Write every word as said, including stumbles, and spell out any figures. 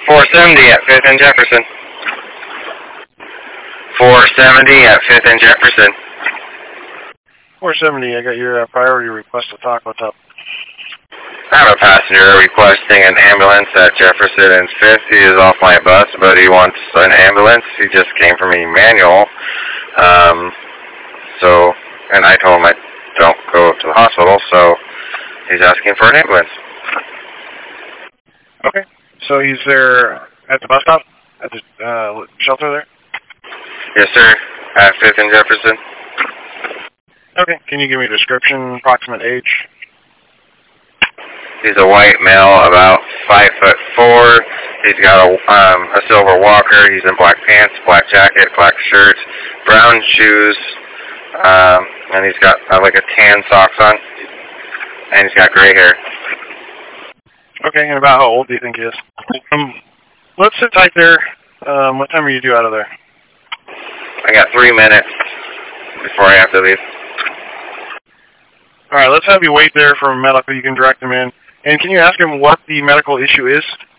four seventy at fifth and Jefferson. four seventy at fifth and Jefferson. four seventy, I got your uh, priority request to talk. What's up? I have a passenger requesting an ambulance at Jefferson and fifth. He is off my bus, but he wants an ambulance. He just came from Emmanuel. Um, so, and I told him I don't go to the hospital, so he's asking for an ambulance. Okay. So he's there at the bus stop? At the uh, shelter there? Yes, sir. At fifth and Jefferson. Okay. Can you give me a description, approximate age? He's a white male, about five foot four. He's got a, um, a silver walker. He's in black pants, black jacket, black shirt, brown shoes, um, and he's got uh, like a tan socks on, and he's got gray hair. Okay, and about how old do you think he is? Um, let's sit tight there. Um, what time are you due out of there? I got three minutes before I have to leave. All right, let's have you wait there for medical. You can direct him in. And can you ask him what the medical issue is?